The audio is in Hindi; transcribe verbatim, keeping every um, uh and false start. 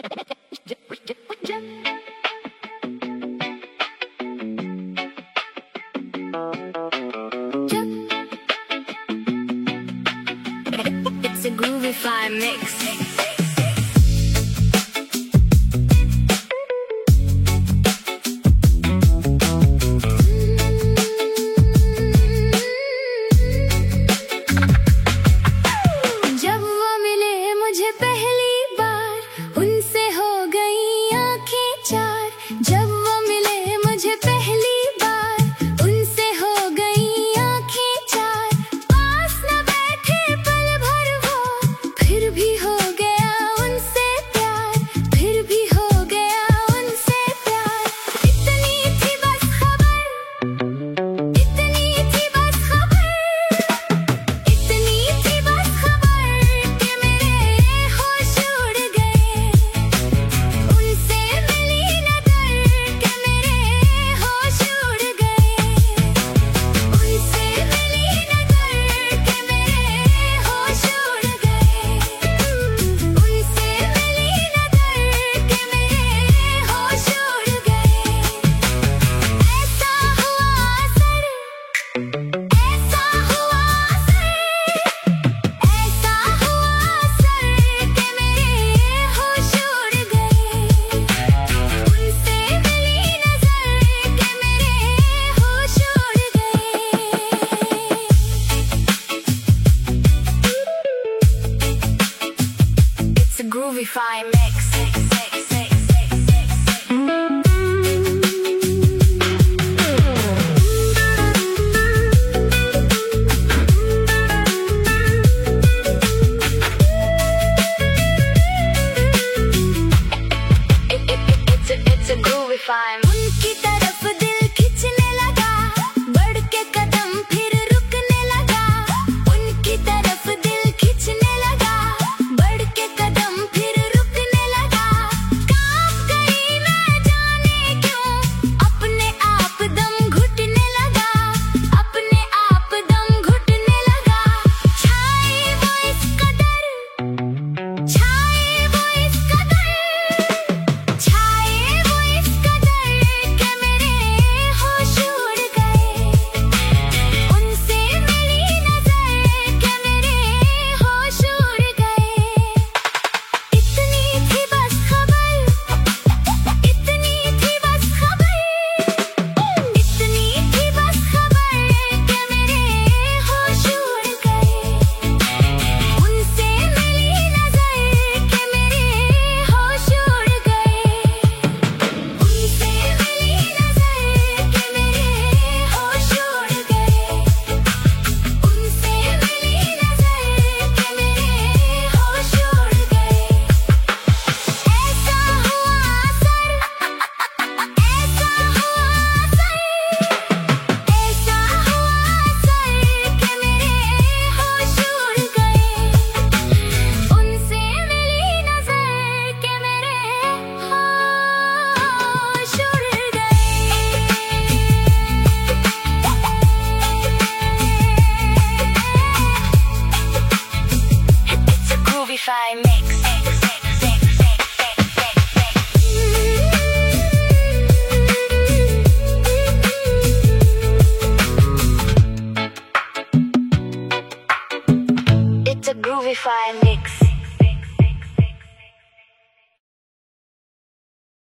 It's a Groovify mix. Groovify mix. It's a Groovify. उनकी तरफ दिल खिंचने लगा, बढ़ के कदम फिर रुकने लगा। उनकी तरफ दिल खिंचने लगा, बढ़ के कदम फिर रुकने लगा। कांप गई मैं जाने क्यों, अपने आप दम घुटने लगा, अपने आप दम घुटने लगा। छाए वो इस कदर, छाए वो इस कदर, छाए वो इस कदर के मेरे होश उड़ गए। उनसे मिली नजर के मेरे होश उड़ गए। इतनी थी बस खबर, इतनी थी बस खबर, इतनी थी बस खबर के मेरे होश उड़ गए। उनसे मिली नजर के मेरे होश उड़ गए। उनसे मिली नजर के मेरे होश उड़ गए। उनसे मिली नजर के मेरे होश उड़ गए। ऐसा हुआ असर, ऐसा हुआ असर, ऐसा हुआ असर के मेरे होश उड़ गए। उनसे मिली नजर के मेरे होश उड़ गए। It's a Groovify mix. It's a Groovify mix.